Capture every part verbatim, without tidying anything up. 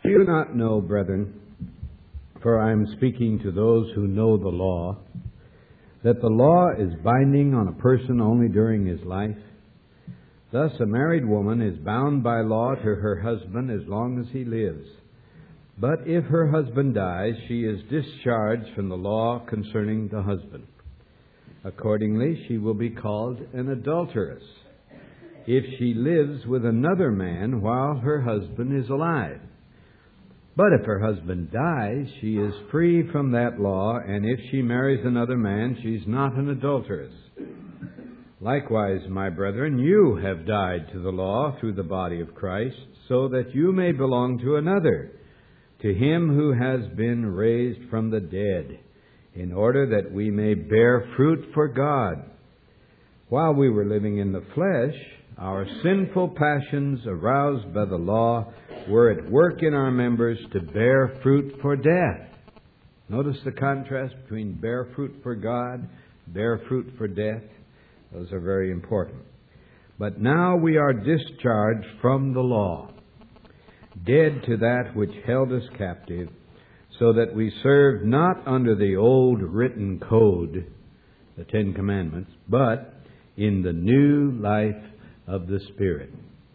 Do you not know, brethren, for I am speaking to those who know the law, that the law is binding on a person only during his life? Thus a married woman is bound by law to her husband as long as he lives. But if her husband dies, she is discharged from the law concerning the husband. Accordingly, she will be called an adulteress if she lives with another man while her husband is alive. But if her husband dies, she is free from that law, and if she marries another man, she's not an adulteress. Likewise, my brethren, you have died to the law through the body of Christ, so that you may belong to another, to Him who has been raised from the dead, in order that we may bear fruit for God. While we were living in the flesh, our sinful passions, aroused by the law, were at work in our members to bear fruit for death. Notice the contrast between bear fruit for God, bear fruit for death. Those are very important. But now we are discharged from the law, dead to that which held us captive, so that we serve not under the old written code, the Ten Commandments, but in the new life of the Spirit.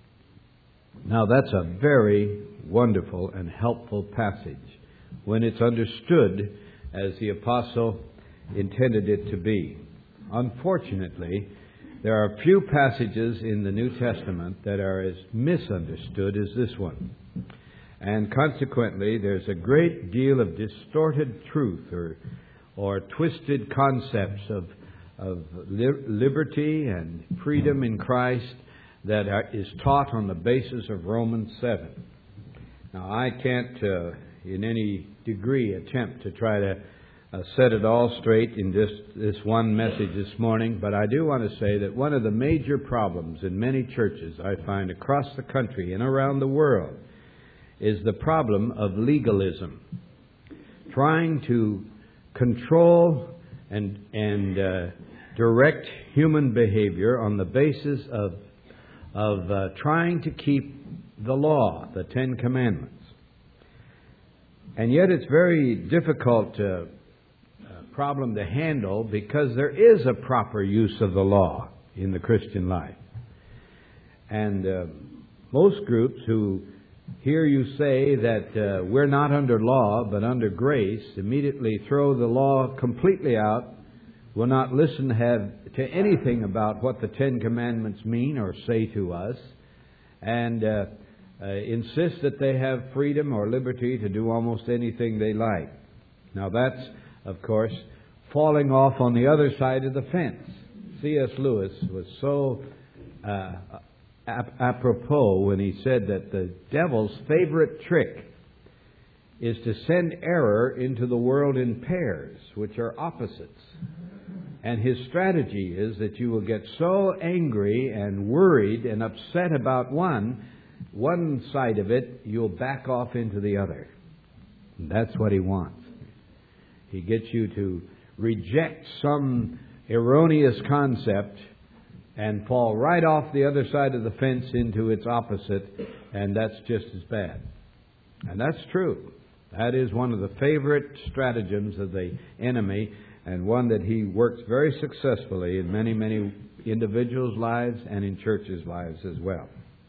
Now that's a very wonderful and helpful passage when it's understood as the apostle intended it to be. Unfortunately, there are few passages in the New Testament that are as misunderstood as this one. And consequently, there's a great deal of distorted truth or or twisted concepts of, of li- liberty and freedom in Christ that are, is taught on the basis of Romans seven. Now, I can't uh, in any degree attempt to try to uh, set it all straight in this, this one message this morning, but I do want to say that one of the major problems in many churches I find across the country and around the world is the problem of legalism. Trying to control and, and uh, direct human behavior on the basis of of uh, trying to keep the law, the Ten Commandments. And yet it's very difficult uh, uh, problem to handle because there is a proper use of the law in the Christian life. And uh, most groups who hear you say that uh, we're not under law but under grace immediately throw the law completely out, will not listen to have to anything about what the Ten Commandments mean or say to us, and uh, uh, insist that they have freedom or liberty to do almost anything they like. Now that's, of course, falling off on the other side of the fence. C S Lewis was so uh, ap- apropos when he said that the devil's favorite trick is to send error into the world in pairs, which are opposites. And his strategy is that you will get so angry and worried and upset about one, one side of it, you'll back off into the other. And that's what he wants. He gets you to reject some erroneous concept and fall right off the other side of the fence into its opposite, and that's just as bad. And that's true. That is one of the favorite stratagems of the enemy, and one that he works very successfully in many, many individuals' lives and in churches' lives as well.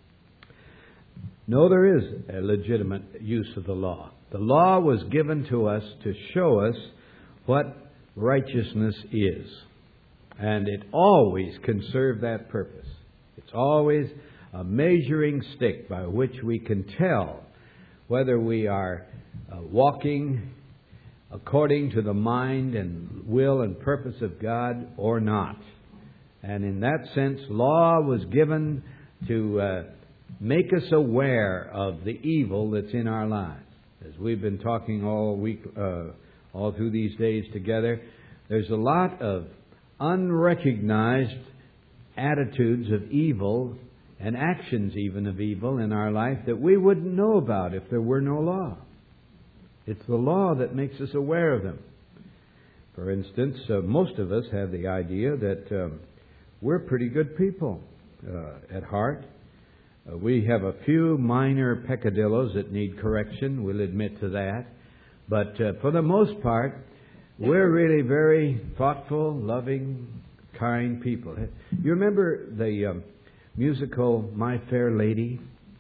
No, there is a legitimate use of the law. The law was given to us to show us what righteousness is. And it always can serve that purpose. It's always a measuring stick by which we can tell whether we are uh, walking according to the mind and will and purpose of God or not. And in that sense, law was given to uh, make us aware of the evil that's in our lives. As we've been talking all week, uh, all through these days together, there's a lot of unrecognized attitudes of evil and actions even of evil in our life that we wouldn't know about if there were no law. It's the law that makes us aware of them. For instance, uh, most of us have the idea that um, we're pretty good people uh, at heart. Uh, we have a few minor peccadillos that need correction. We'll admit to that. But uh, for the most part, we're really very thoughtful, loving, kind people. You remember the um, musical My Fair Lady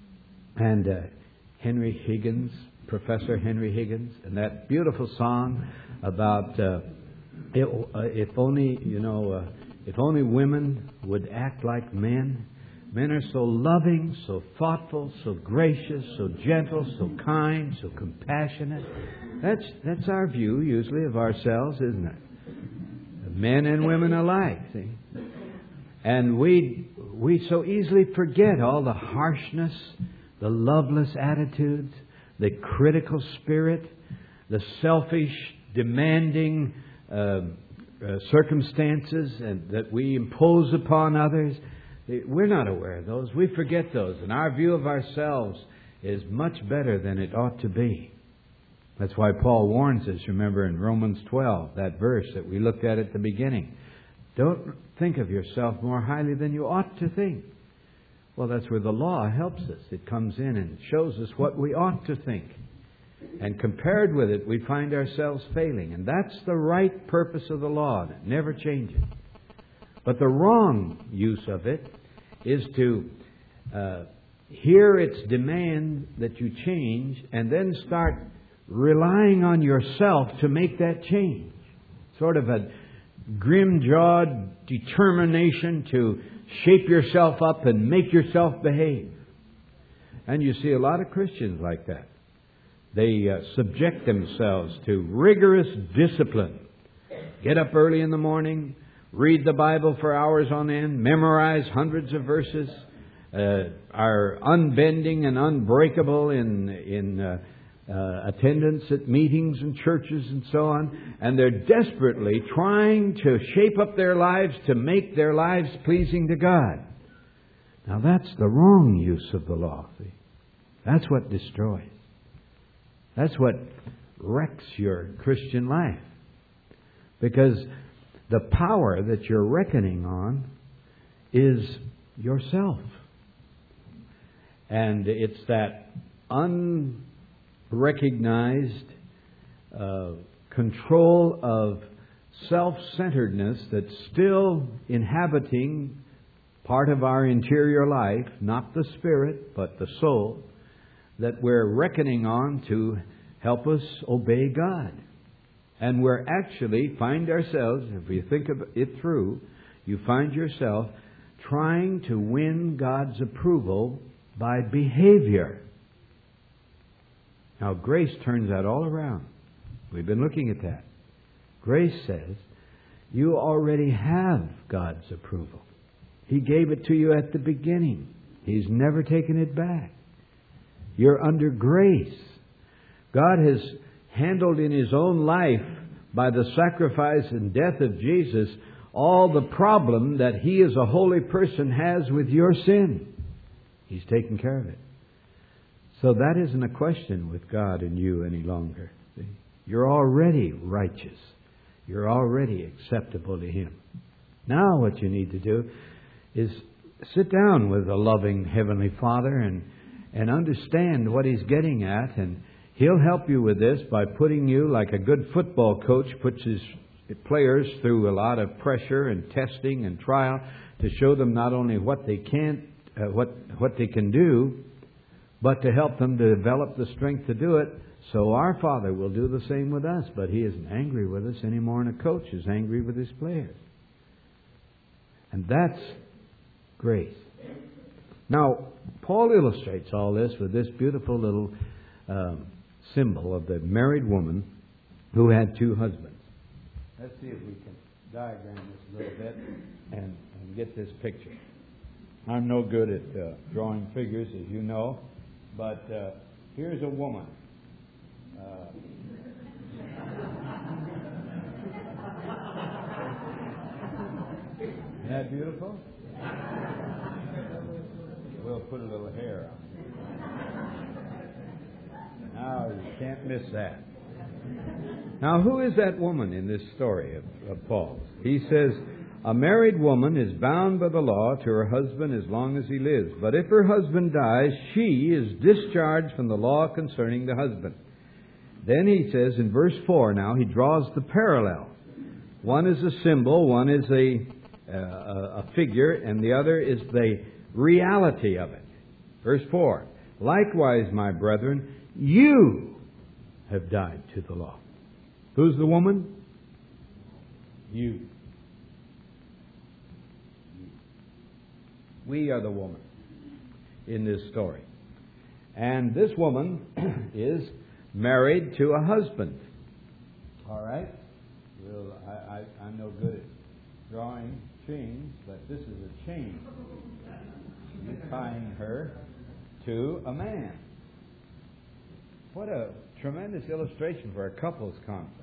and uh, Henry Higgins, Professor Henry Higgins, and that beautiful song about uh, it, uh, if only, you know, uh, if only women would act like men. Men are so loving, so thoughtful, so gracious, so gentle, so kind, so compassionate. That's that's our view usually of ourselves, isn't it? Men and women alike, see? And we we so easily forget all the harshness, the loveless attitudes, the critical spirit, the selfish, demanding uh, uh, circumstances and that we impose upon others. We're not aware of those. We forget those. And our view of ourselves is much better than it ought to be. That's why Paul warns us, remember, in Romans twelve, that verse that we looked at at the beginning. Don't think of yourself more highly than you ought to think. Well, that's where the law helps us. It comes in and shows us what we ought to think. And compared with it, we find ourselves failing. And that's the right purpose of the law. And it never changes. But the wrong use of it is to uh, hear its demand that you change and then start relying on yourself to make that change. Sort of a grim-jawed determination to shape yourself up and make yourself behave. And you see a lot of Christians like that. They uh, subject themselves to rigorous discipline. Get up early in the morning, read the Bible for hours on end, memorize hundreds of verses, uh, are unbending and unbreakable in in uh, uh, attendance at meetings and churches and so on. And they're desperately trying to shape up their lives to make their lives pleasing to God. Now that's the wrong use of the law. See? That's what destroys. That's what wrecks your Christian life. Because the power that you're reckoning on is yourself. And it's that unrecognized uh, control of self-centeredness that's still inhabiting part of our interior life, not the spirit, but the soul, that we're reckoning on to help us obey God. And we're actually find ourselves, if you think of it through, you find yourself trying to win God's approval by behavior. Now, grace turns that all around. We've been looking at that. Grace says, you already have God's approval. He gave it to you at the beginning. He's never taken it back. You're under grace. God has handled in His own life, by the sacrifice and death of Jesus, all the problem that He as a holy person has with your sin. He's taken care of it. So that isn't a question with God and you any longer. See? You're already righteous. You're already acceptable to Him. Now what you need to do is sit down with a loving Heavenly Father and, and understand what He's getting at, and He'll help you with this by putting you, like a good football coach puts his players through a lot of pressure and testing and trial to show them not only what they can't, uh, what what they can do, but to help them to develop the strength to do it. So our Father will do the same with us, but He isn't angry with us any more than a coach is angry with his players. And that's grace. Now, Paul illustrates all this with this beautiful little um, symbol of the married woman who had two husbands. Let's see if we can diagram this a little bit and, and get this picture. I'm no good at uh, drawing figures, as you know, but uh, here's a woman. Uh, Isn't that beautiful? We'll put a little hair on. Now, you can't miss that. Now, who is that woman in this story of, of Paul's? He says, a married woman is bound by the law to her husband as long as he lives. But if her husband dies, she is discharged from the law concerning the husband. Then he says in verse four now, he draws the parallel. One is a symbol, one is a, uh, a figure, and the other is the reality of it. Verse four, likewise, my brethren, you have died to the law. Who's the woman? You. We are the woman in this story. And this woman is married to a husband. All right? Well, I, I, I'm no good at drawing chains, but this is a chain. You're tying her to a man. What a tremendous illustration for a couples conference.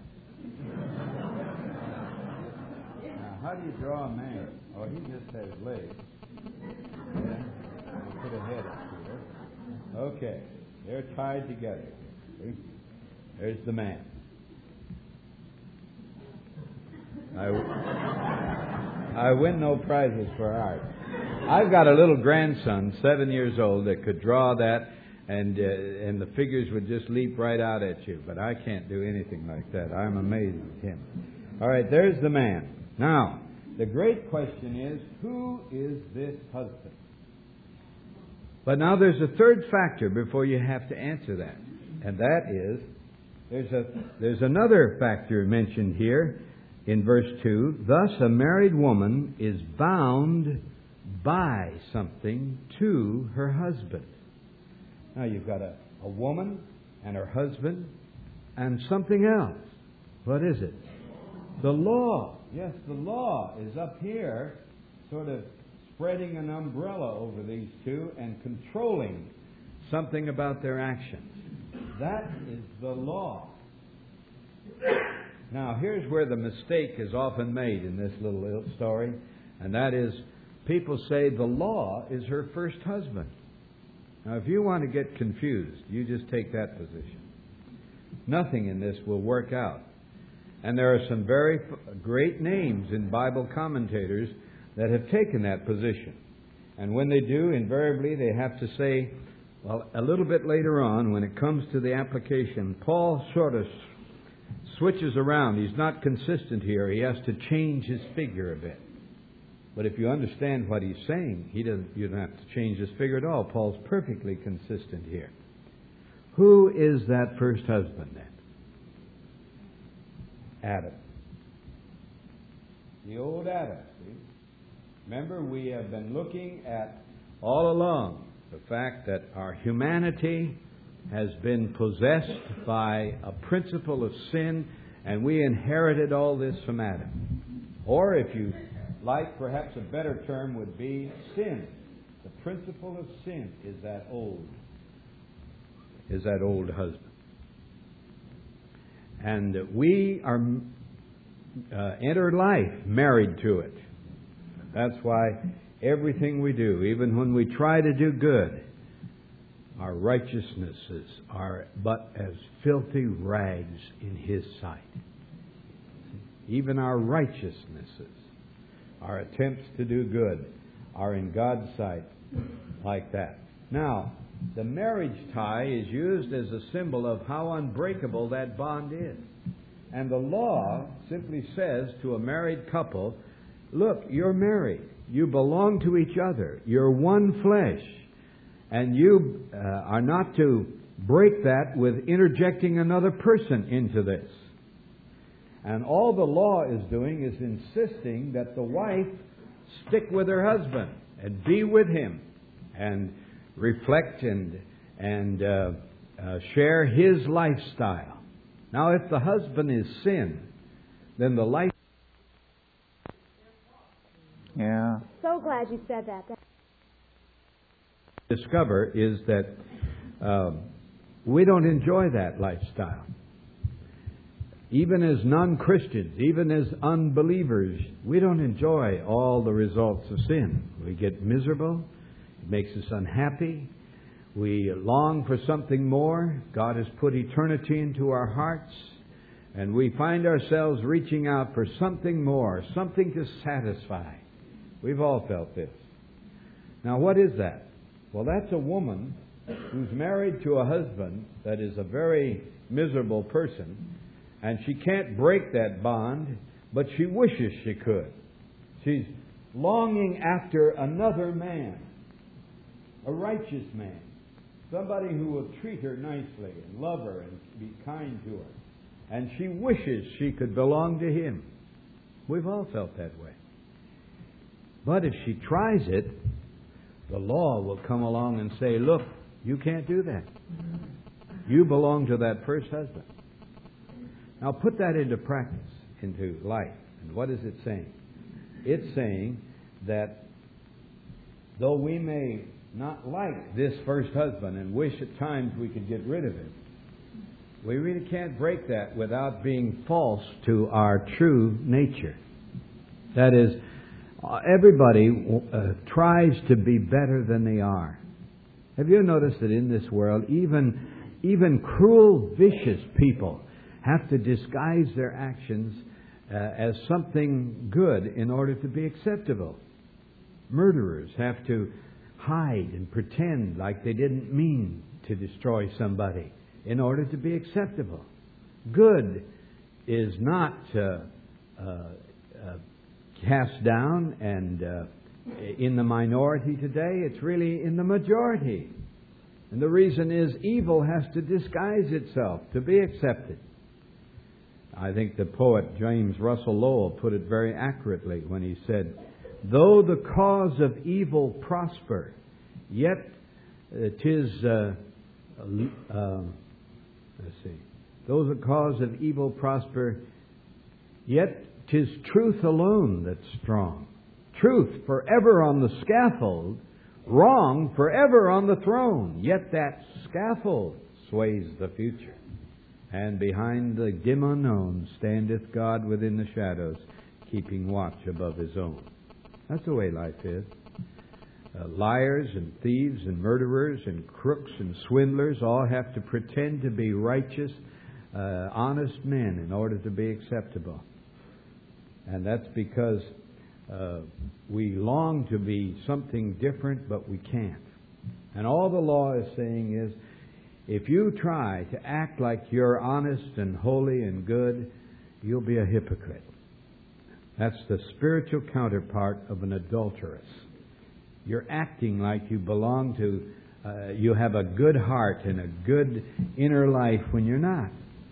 Now, how do you draw a man? Oh, he just has legs. Yeah. We'll put a head up here. Okay. They're tied together. See? There's the man. I, I win no prizes for art. I've got a little grandson, seven years old, that could draw that, and uh, and the figures would just leap right out at you. But I can't do anything like that. I'm amazed at him. All right, there's the man. Now, the great question is, who is this husband? But now there's a third factor before you have to answer that. And that is, there's a there's another factor mentioned here in verse two. Thus a married woman is bound by something to her husband. Now you've got a, a woman and her husband and something else. What is it? The law. Yes, the law is up here, sort of spreading an umbrella over these two and controlling something about their actions. That is the law. Now, here's where the mistake is often made in this little story, and that is people say the law is her first husband. Now, if you want to get confused, you just take that position. Nothing in this will work out. And there are some very great names in Bible commentators that have taken that position. And when they do, invariably they have to say, well, a little bit later on, when it comes to the application, Paul sort of switches around. He's not consistent here. He has to change his figure a bit. But if you understand what he's saying, he doesn't. You don't have to change his figure at all. Paul's perfectly consistent here. Who is that first husband then? Adam. The old Adam, see? Remember, we have been looking at all along the fact that our humanity has been possessed by a principle of sin, and we inherited all this from Adam. Or, if you like, perhaps a better term would be sin. The principle of sin is that old, is that old husband. And we are uh, enter life married to it. That's why everything we do, even when we try to do good, our righteousnesses are but as filthy rags in His sight. Even our righteousnesses, our attempts to do good, are in God's sight like that. Now, the marriage tie is used as a symbol of how unbreakable that bond is. And the law simply says to a married couple, look, you're married. You belong to each other. You're one flesh. And you uh, are not to break that with interjecting another person into this. And all the law is doing is insisting that the wife stick with her husband and be with him and reflect and and uh, uh, share his lifestyle. Now, if the husband is sin, then the life... Yeah. So glad you said that. Discover is that uh, we don't enjoy that lifestyle. Even as non-Christians, even as unbelievers, we don't enjoy all the results of sin. We get miserable. It makes us unhappy. We long for something more. God has put eternity into our hearts. And we find ourselves reaching out for something more, something to satisfy. We've all felt this. Now, what is that? Well, that's a woman who's married to a husband that is a very miserable person, and she can't break that bond, but she wishes she could. She's longing after another man, a righteous man, somebody who will treat her nicely and love her and be kind to her. And she wishes she could belong to him. We've all felt that way. But if she tries it, the law will come along and say, look, you can't do that. You belong to that first husband. Now put that into practice, into life. And what is it saying? It's saying that though we may not like this first husband and wish at times we could get rid of him, we really can't break that without being false to our true nature. That is, everybody uh, tries to be better than they are. Have you noticed that in this world, even, even cruel, vicious people have to disguise their actions uh, as something good in order to be acceptable? Murderers have to hide and pretend like they didn't mean to destroy somebody in order to be acceptable. Good is not uh, uh, uh, cast down and uh, in the minority today. It's really in the majority. And the reason is evil has to disguise itself to be accepted. I think the poet James Russell Lowell put it very accurately when he said, though the cause of evil prosper, yet it is... Uh, uh, Let's see. Though the cause of evil prosper, yet 'tis truth alone that's strong. Truth forever on the scaffold, wrong forever on the throne. Yet that scaffold sways the future. And behind the dim unknown standeth God within the shadows, keeping watch above his own. That's the way life is. Uh, liars and thieves and murderers and crooks and swindlers all have to pretend to be righteous, uh, honest men in order to be acceptable. And that's because uh, we long to be something different, but we can't. And all the law is saying is, if you try to act like you're honest and holy and good, you'll be a hypocrite. That's the spiritual counterpart of an adulteress. You're acting like you belong to, uh, you have a good heart and a good inner life when you're not.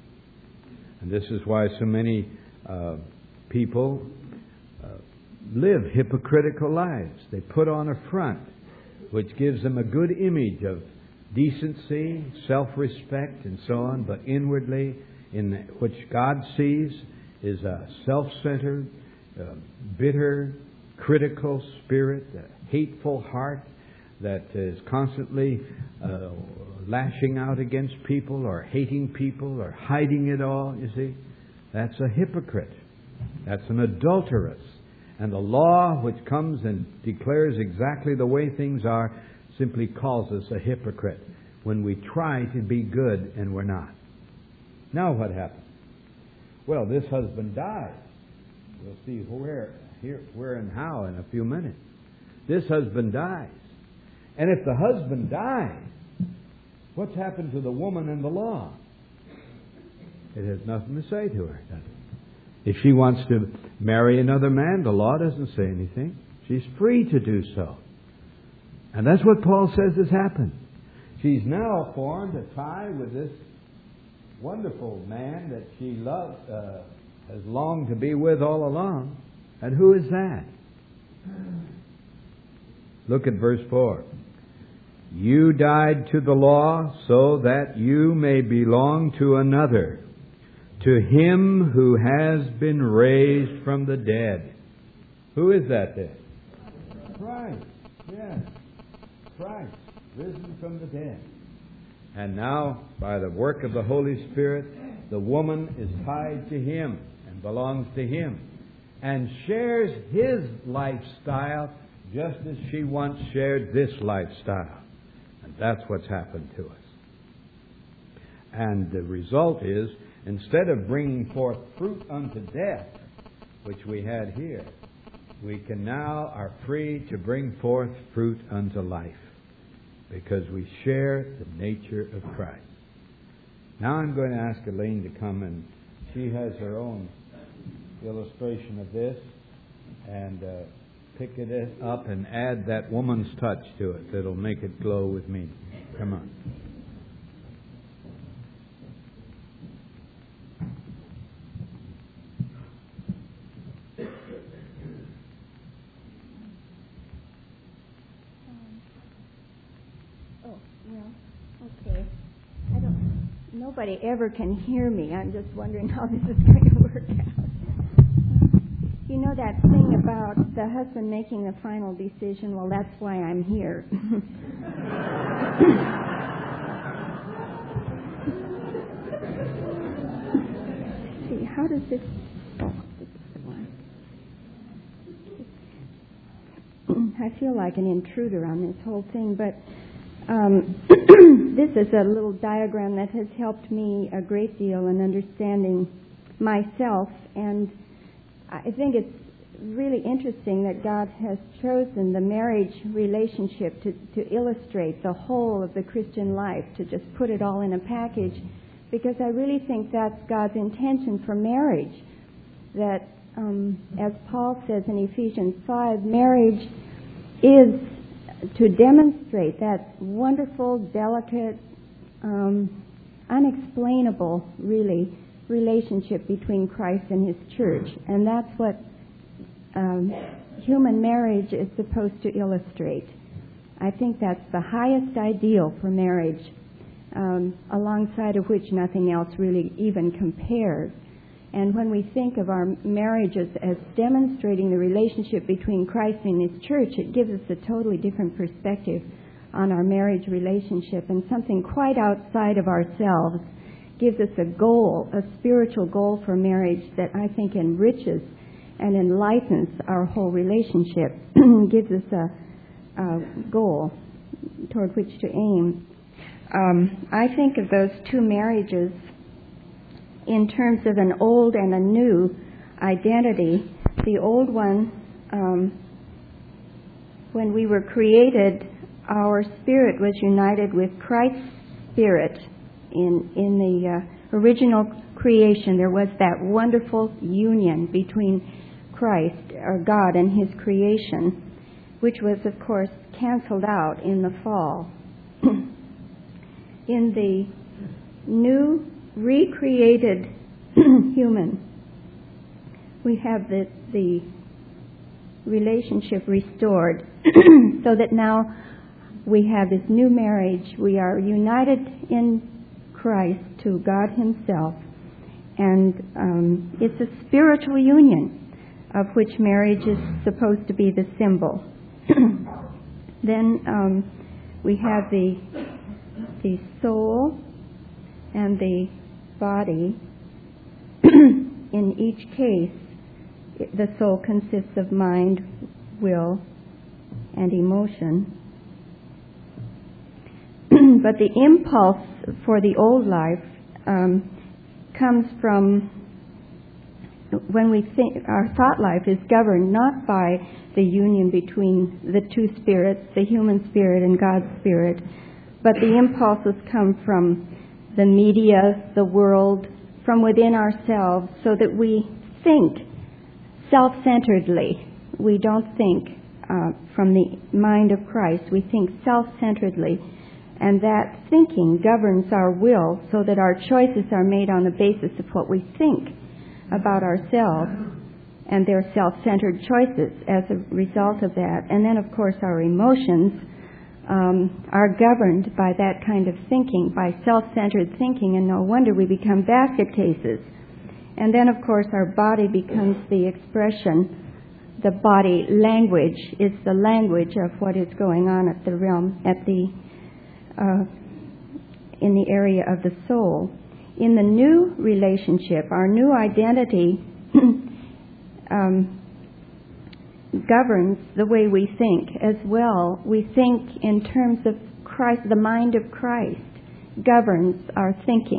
And this is why so many uh, people uh, live hypocritical lives. They put on a front which gives them a good image of decency, self-respect, and so on, but inwardly, in the, which God sees, is a self-centered, uh, bitter, critical spirit, a hateful heart that is constantly uh, lashing out against people or hating people or hiding it all, you see. That's a hypocrite. That's an adulteress. And the law which comes and declares exactly the way things are simply calls us a hypocrite when we try to be good and we're not. Now what happens? Well, this husband dies. We'll see where, here, where and how in a few minutes. This husband dies. And if the husband dies, what's happened to the woman in the law? It has nothing to say to her, does it? If she wants to marry another man, the law doesn't say anything. She's free to do so. And that's what Paul says has happened. She's now formed a tie with this wonderful man that she loved, uh, has longed to be with all along. And who is that? Look at verse four. You died to the law so that you may belong to another, to him who has been raised from the dead. Who is that then? Christ. Yes. Christ, risen from the dead. And now, by the work of the Holy Spirit, the woman is tied to him and belongs to him and shares his lifestyle just as she once shared this lifestyle. And that's what's happened to us. And the result is instead of bringing forth fruit unto death, which we had here, we can now are free to bring forth fruit unto life, because we share the nature of Christ. Now I'm going to ask Elaine to come, and she has her own illustration of this, and uh, pick it up and add that woman's touch to it that'll make it glow with me. Come on. Nobody ever can hear me. I'm just wondering how this is going to work out. You know that thing about the husband making the final decision? Well, that's why I'm here. See, how does this... Oh, this is the one. I feel like an intruder on this whole thing, but... Um, this is a little diagram that has helped me a great deal in understanding myself, and I think it's really interesting that God has chosen the marriage relationship to, to illustrate the whole of the Christian life, to just put it all in a package, because I really think that's God's intention for marriage, that um, as Paul says in Ephesians five, marriage is to demonstrate that wonderful, delicate, um, unexplainable, really, relationship between Christ and His church. And that's what um, human marriage is supposed to illustrate. I think that's the highest ideal for marriage, um, alongside of which nothing else really even compares. And when we think of our marriages as demonstrating the relationship between Christ and His church, it gives us a totally different perspective on our marriage relationship, and something quite outside of ourselves gives us a goal, a spiritual goal for marriage that I think enriches and enlightens our whole relationship, gives us a, a goal toward which to aim. Um, I think of those two marriages in terms of an old and a new identity. The old one, um, when we were created, our spirit was united with Christ's spirit. In, in the uh, original creation, there was that wonderful union between Christ, or God, and His creation, which was, of course, canceled out in the fall. In the new recreated human, we have the, the relationship restored so that now we have this new marriage. We are united in Christ to God Himself, and um, it's a spiritual union of which marriage is supposed to be the symbol. Then um, we have the the soul and the body. In each case, the soul consists of mind, will, and emotion. But the impulse for the old life um, comes from when we think. Our thought life is governed not by the union between the two spirits, the human spirit and God's spirit, but the impulses come from the media, the world, from within ourselves, so that we think self-centeredly. We don't think uh, from the mind of Christ. We think self-centeredly. And that thinking governs our will, so that our choices are made on the basis of what we think about ourselves, and they're self-centered choices as a result of that. And then, of course, our emotions um, are governed by that kind of thinking, by self-centered thinking, and no wonder we become basket cases. And then, of course, our body becomes the expression. The body language is the language of what is going on at the realm, at the Uh, in the area of the soul. In the new relationship, our new identity um, governs the way we think as well. We think in terms of Christ. The mind of Christ governs our thinking.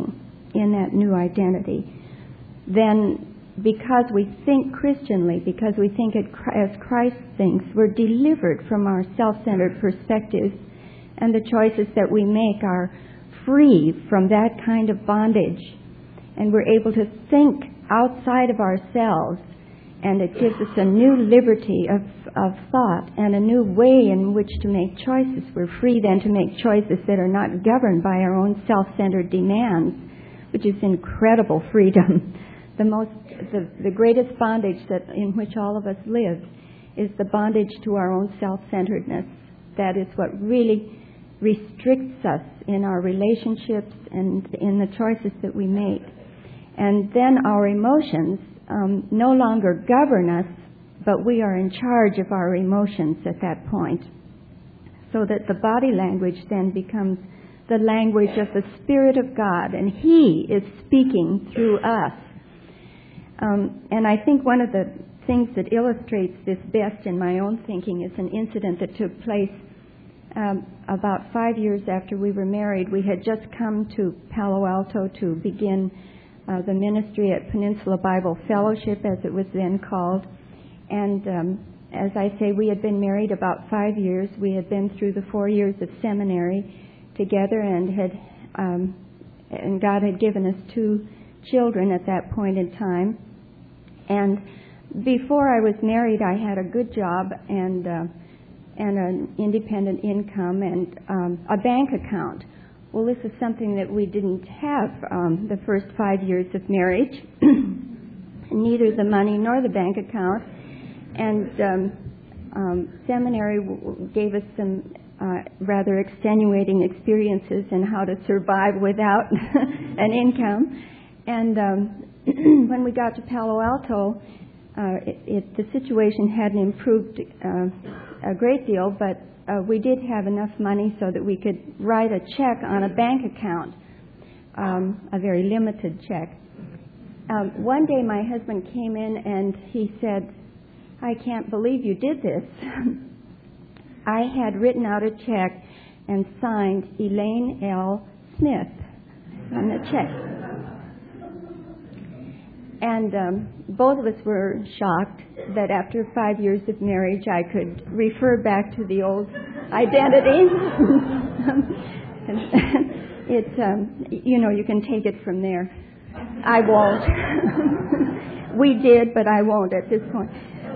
in that new identity, then because we think Christianly, because we think it as Christ thinks, we're delivered from our self-centered perspectives, and the choices that we make are free from that kind of bondage. And we're able to think outside of ourselves, and it gives us a new liberty of, of thought and a new way in which to make choices. We're free then to make choices that are not governed by our own self-centered demands, which is incredible freedom. The most, the, the greatest bondage that in which all of us live is the bondage to our own self-centeredness. That is what really restricts us in our relationships and in the choices that we make. And then our emotions um, no longer govern us, but we are in charge of our emotions at that point. So that the body language then becomes the language of the Spirit of God, and He is speaking through us. Um, and I think one of the things that illustrates this best in my own thinking is an incident that took place um, about five years after we were married. We had just come to Palo Alto to begin uh, the ministry at Peninsula Bible Fellowship, as it was then called. And um, as I say, we had been married about five years. We had been through the four years of seminary together, and had um, and God had given us two children at that point in time. And before I was married, I had a good job and uh, and an independent income and um, a bank account. Well, this is something that we didn't have um, the first five years of marriage, neither the money nor the bank account. And um, um, seminary w- gave us some uh, rather extenuating experiences in how to survive without an income. And um, when we got to Palo Alto, uh, it, it, the situation hadn't improved uh, a great deal, but uh, we did have enough money so that we could write a check on a bank account, um, a very limited check. Um, one day my husband came in and he said, "I can't believe you did this." I had written out a check and signed Elaine L. Smith on the check. And um, both of us were shocked that after five years of marriage I could refer back to the old identity. It, um, you know, you can take it from there. I won't. We did, but I won't at this point.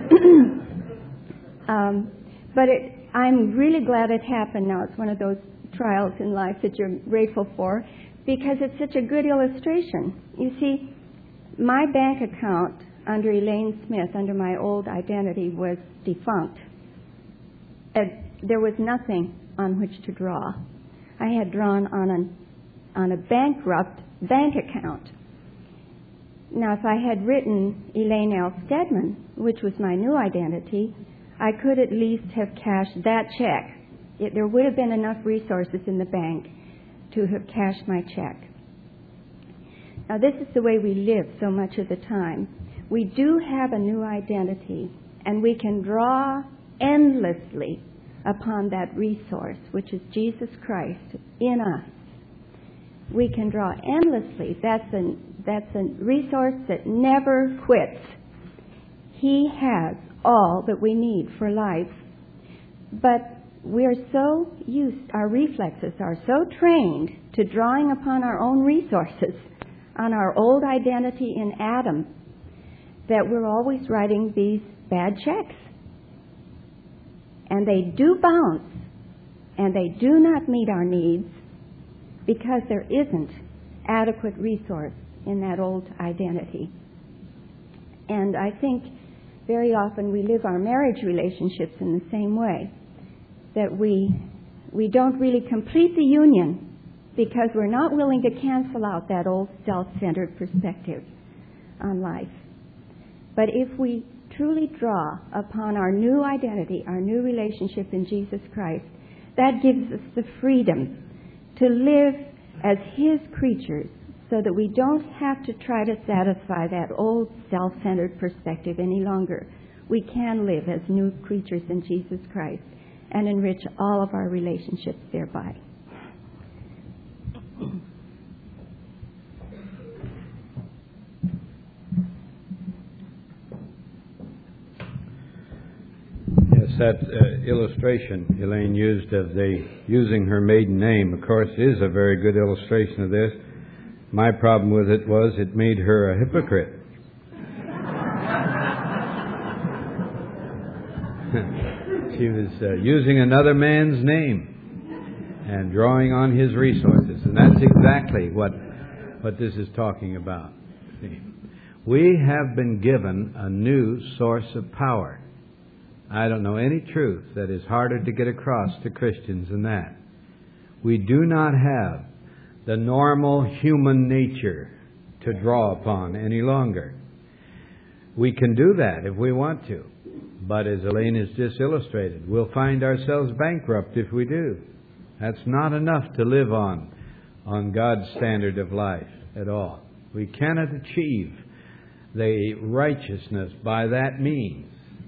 um, but it, I'm really glad it happened now. It's one of those trials in life that you're grateful for, because it's such a good illustration. You see, my bank account under Elaine Smith, under my old identity, was defunct. And there was nothing on which to draw. I had drawn on an, on a bankrupt bank account. Now, if I had written Elaine L. Stedman, which was my new identity, I could at least have cashed that check. It, there would have been enough resources in the bank to have cashed my check. Now, this is the way we live so much of the time. We do have a new identity, and we can draw endlessly upon that resource, which is Jesus Christ in us. We can draw endlessly. That's a, that's a resource that never quits. He has all that we need for life. But we are so used, our reflexes are so trained to drawing upon our own resources, on our old identity in Adam, that we're always writing these bad checks. And they do bounce, and they do not meet our needs, because there isn't adequate resource in that old identity. And I think very often we live our marriage relationships in the same way, that we we don't really complete the union because we're not willing to cancel out that old self-centered perspective on life. But if we truly draw upon our new identity, our new relationship in Jesus Christ, that gives us the freedom to live as His creatures, so that we don't have to try to satisfy that old self-centered perspective any longer. We can live as new creatures in Jesus Christ and enrich all of our relationships thereby. Yes, that uh, illustration Elaine used of the using her maiden name, of course, is a very good illustration of this. My problem with it was it made her a hypocrite. She was uh, using another man's name and drawing on his resources, and that's exactly what what this is talking about. See, we have been given a new source of power. I don't know any truth that is harder to get across to Christians than that. We do not have the normal human nature to draw upon any longer. We can do that if we want to, but as Elaine has just illustrated, we'll find ourselves bankrupt if we do. That's not enough to live on, on God's standard of life at all. We cannot achieve the righteousness by that means,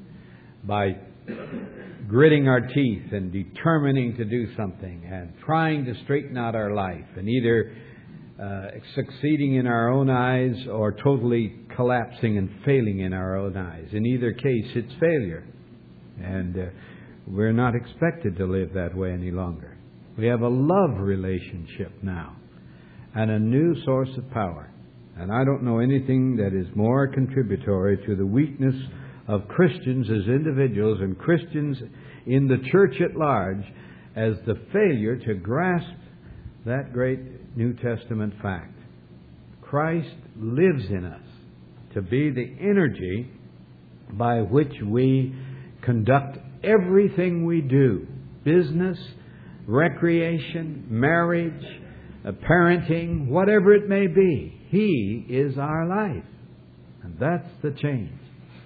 by gritting our teeth and determining to do something and trying to straighten out our life and either uh, succeeding in our own eyes or totally collapsing and failing in our own eyes. In either case, it's failure. And uh, we're not expected to live that way any longer. We have a love relationship now and a new source of power. And I don't know anything that is more contributory to the weakness of Christians as individuals and Christians in the church at large as the failure to grasp that great New Testament fact. Christ lives in us to be the energy by which we conduct everything we do. Business, recreation, marriage, parenting, whatever it may be. He is our life. And that's the change.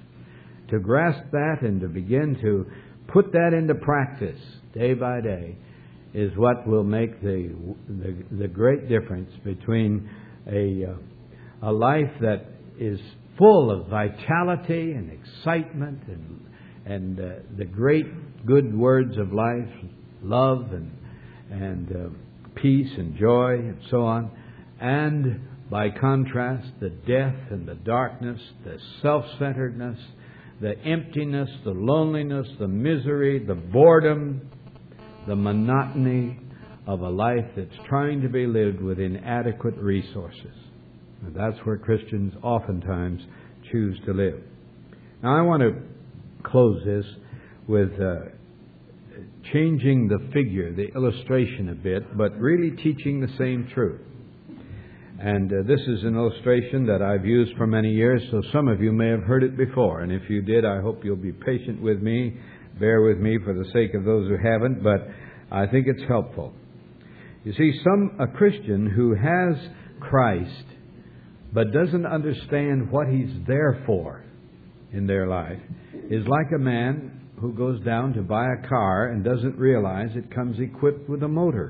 To grasp that and to begin to put that into practice day by day is what will make the the, the great difference between a uh, a life that is full of vitality and excitement and and uh, the great good words of life, love and and uh, peace and joy and so on, and by contrast the death and the darkness, the self-centeredness, the emptiness, the loneliness, the misery, the boredom, the monotony of a life that's trying to be lived with inadequate resources. And that's where Christians oftentimes choose to live. Now I want to close this with uh, changing the figure, the illustration a bit, but really teaching the same truth. And uh, this is an illustration that I've used for many years, so some of you may have heard it before. And if you did, I hope you'll be patient with me, bear with me for the sake of those who haven't, but I think it's helpful. You see, some a Christian who has Christ but doesn't understand what He's there for in their life is like a man who goes down to buy a car and doesn't realize it comes equipped with a motor.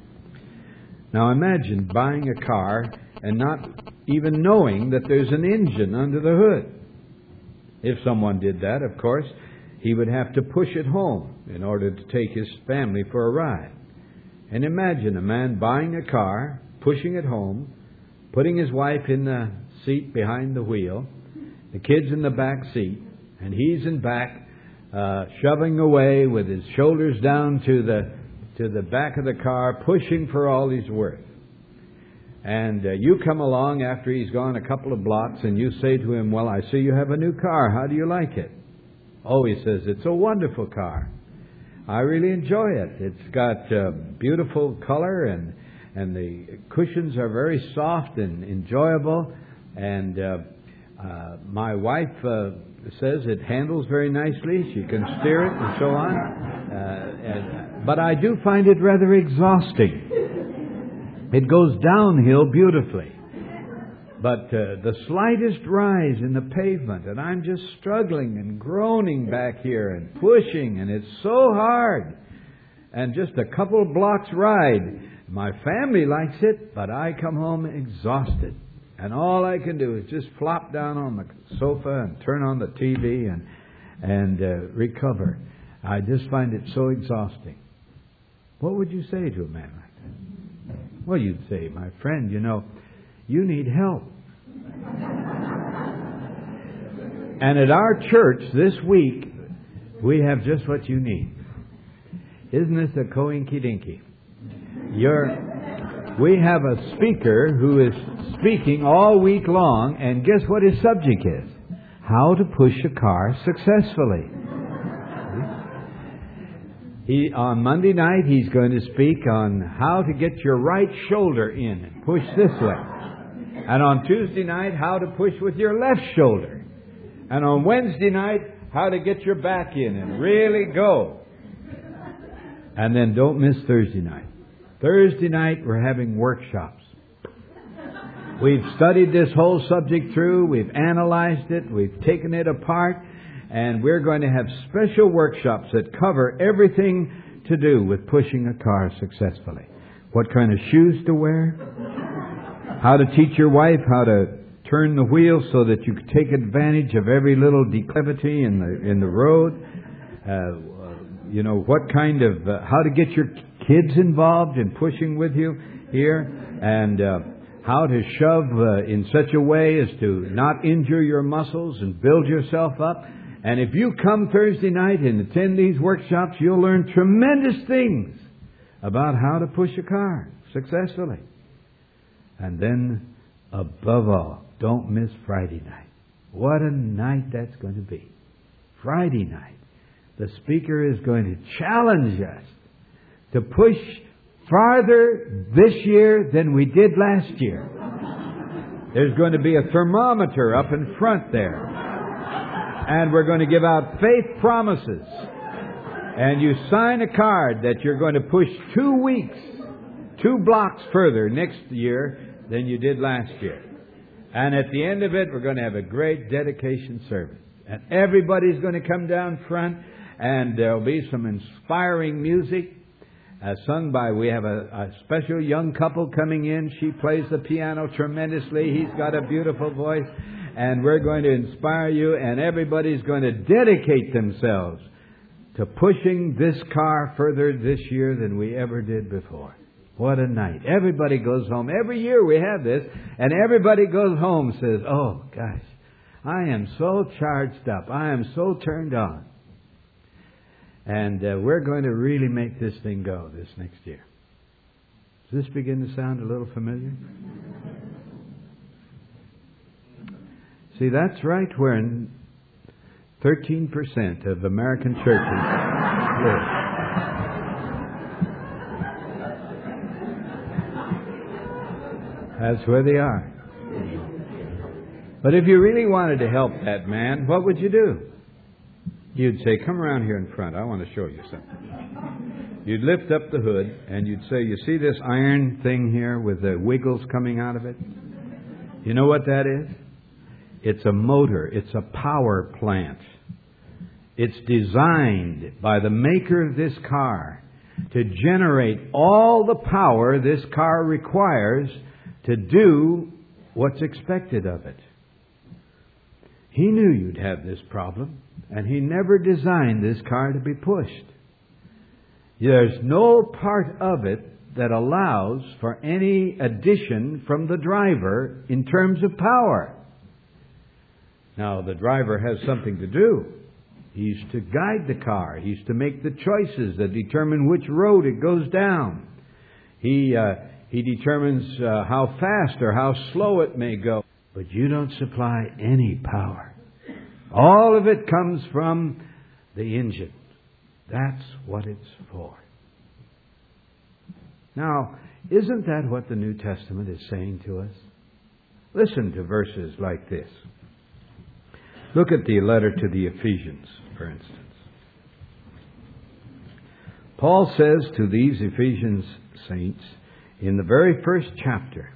Now imagine buying a car and not even knowing that there's an engine under the hood. If someone did that, of course, he would have to push it home in order to take his family for a ride. And imagine a man buying a car, pushing it home, putting his wife in the seat behind the wheel, the kids in the back seat, and he's in back uh, shoving away with his shoulders down to the to the back of the car, pushing for all he's worth. And uh, you come along after he's gone a couple of blocks and you say to him, well, I see you have a new car. How do you like it? Oh, he says, it's a wonderful car. I really enjoy it. It's got uh, beautiful color and, and the cushions are very soft and enjoyable. And uh, uh, my wife uh, says it handles very nicely. She can steer it and so on. Uh, and, but I do find it rather exhausting. It goes downhill beautifully. But uh, the slightest rise in the pavement, and I'm just struggling and groaning back here and pushing, and it's so hard. And just a couple of blocks ride. My family likes it, but I come home exhausted. And all I can do is just flop down on the sofa and turn on the T V and, and uh, recover. I just find it so exhausting. What would you say to a man like that? Well, you'd say, my friend, you know, you need help. And at our church this week, We have just what you need. Isn't this a coinky-dinky? You're, we have a speaker who is speaking all week long, and guess what his subject is? How to push a car successfully. He, on Monday night, he's going to speak on how to get your right shoulder in and push this way. And on Tuesday night, how to push with your left shoulder. And on Wednesday night, how to get your back in and really go. And then don't miss Thursday night. Thursday night, we're having workshops. We've studied this whole subject through. We've analyzed it. We've taken it apart. And we're going to have special workshops that cover everything to do with pushing a car successfully. What kind of shoes to wear. How to teach your wife how to turn the wheel so that you can take advantage of every little declivity in the in the road. Uh, you know, what kind of, uh, how to get your kids involved in pushing with you here. And uh, how to shove uh, in such a way as to not injure your muscles and build yourself up. And if you come Thursday night and attend these workshops, you'll learn tremendous things about how to push a car successfully. And then, above all, don't miss Friday night. What a night that's going to be. Friday night, the speaker is going to challenge us to push farther this year than we did last year. There's going to be a thermometer up in front there. And we're going to give out faith promises. And you sign a card that you're going to push two weeks, two blocks further next year than you did last year. And at the end of it, we're going to have a great dedication service. And everybody's going to come down front, and there'll be some inspiring music uh, sung by, we have a, a special young couple coming in. She plays the piano tremendously. He's got a beautiful voice. And we're going to inspire you, and everybody's going to dedicate themselves to pushing this car further this year than we ever did before. What a night. Everybody goes home. Every year we have this, and everybody goes home and says, oh, gosh, I am so charged up. I am so turned on. And uh, we're going to really make this thing go this next year. Does this begin to sound a little familiar? See, that's right where thirteen percent of American churches live. That's where they are. But if you really wanted to help that man, what would you do? You'd say, come around here in front. I want to show you something. You'd lift up the hood and you'd say, you see this iron thing here with the wiggles coming out of it? You know what that is? It's a motor. It's a power plant. It's designed by the maker of this car to generate all the power this car requires to do what's expected of it. He knew you'd have this problem, and he never designed this car to be pushed. There's no part of it that allows for any addition from the driver in terms of power. Now, the driver has something to do. He's to guide the car. He's to make the choices that determine which road it goes down. He uh, he determines uh, how fast or how slow it may go. But you don't supply any power. All of it comes from the engine. That's what it's for. Now, isn't that what the New Testament is saying to us? Listen to verses like this. Look at the letter to the Ephesians, for instance. Paul says to these Ephesians saints, in the very first chapter,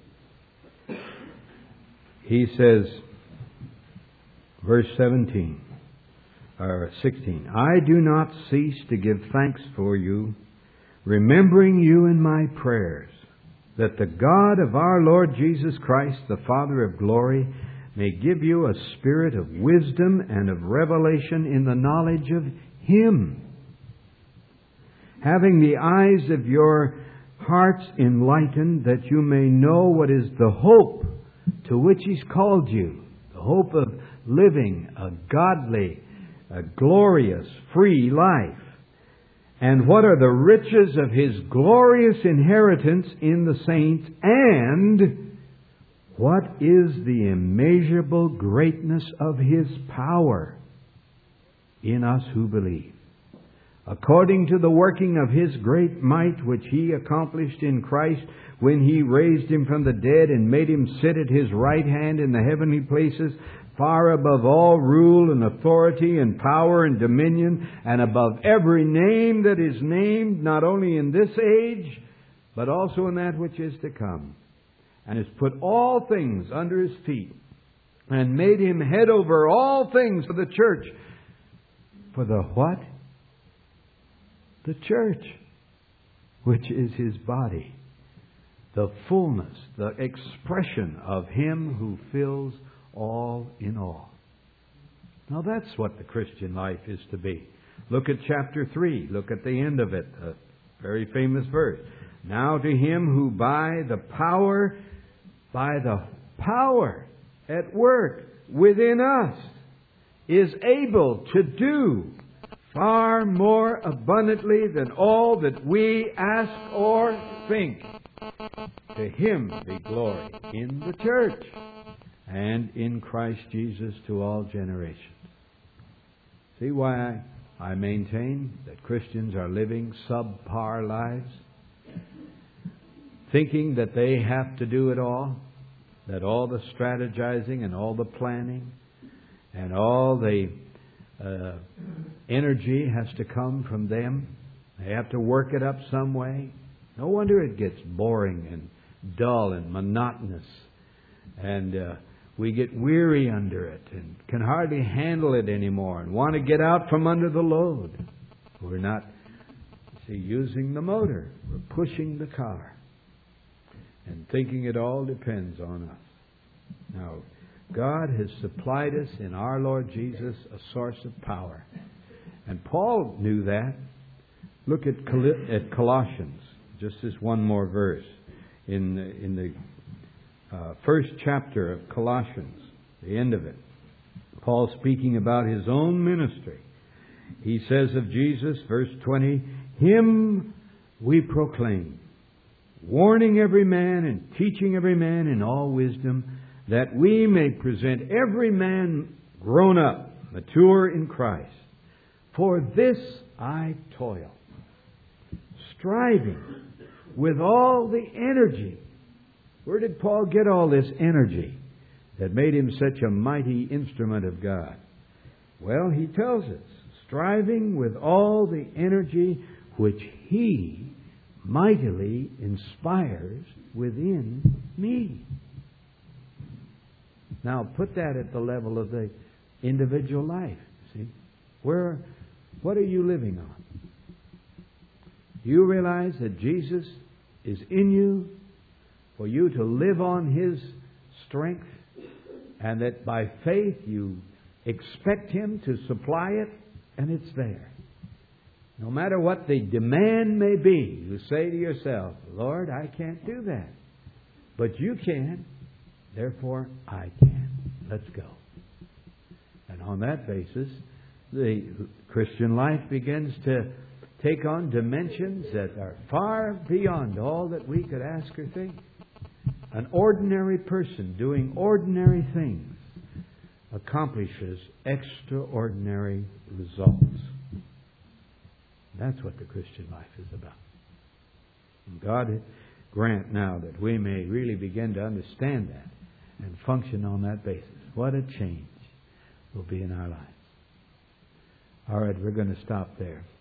he says, verse seventeen, or sixteen, I do not cease to give thanks for you, remembering you in my prayers, that the God of our Lord Jesus Christ, the Father of glory, may give you a spirit of wisdom and of revelation in the knowledge of Him, having the eyes of your hearts enlightened, that you may know what is the hope to which He's called you, the hope of living a godly, a glorious, free life. And what are the riches of His glorious inheritance in the saints? And what is the immeasurable greatness of His power in us who believe? According to the working of His great might, which He accomplished in Christ when He raised Him from the dead and made Him sit at His right hand in the heavenly places, far above all rule and authority and power and dominion, and above every name that is named, not only in this age, but also in that which is to come, and has put all things under His feet, and made Him head over all things for the church. For the what? The church, which is His body, the fullness, the expression of Him who fills all in all. Now that's what the Christian life is to be. Look at chapter three. Look at the end of it. A very famous verse. Now to Him who by the power, by the power at work within us, is able to do far more abundantly than all that we ask or think. To Him be glory in the church and in Christ Jesus to all generations. See why I, I maintain that Christians are living subpar lives? Thinking that they have to do it all, that all the strategizing and all the planning and all the uh, energy has to come from them. They have to work it up some way. No wonder it gets boring and dull and monotonous, and uh, we get weary under it and can hardly handle it anymore and want to get out from under the load. We're not, see, using the motor. We're pushing the car and thinking it all depends on us. Now, God has supplied us in our Lord Jesus a source of power. And Paul knew that. Look at Col- at Colossians, just as one more verse. In the, in the uh, first chapter of Colossians, the end of it, Paul speaking about his own ministry. He says of Jesus, verse twenty, Him we proclaim, warning every man and teaching every man in all wisdom, that we may present every man grown up, mature in Christ. For this I toil, striving with all the energy. Where did Paul get all this energy that made him such a mighty instrument of God? Well, he tells us, striving with all the energy which He mightily inspires within me. Now, put that at the level of the individual life. See, where, what are you living on? Do you realize that Jesus is in you for you to live on His strength, and that by faith you expect Him to supply it, and it's there? No matter what the demand may be, you say to yourself, Lord, I can't do that. But you can. Therefore, I can. Let's go. And on that basis, the Christian life begins to take on dimensions that are far beyond all that we could ask or think. An ordinary person doing ordinary things accomplishes extraordinary results. That's what the Christian life is about. And God grant now that we may really begin to understand that and function on that basis. What a change will be in our lives. All right, we're going to stop there.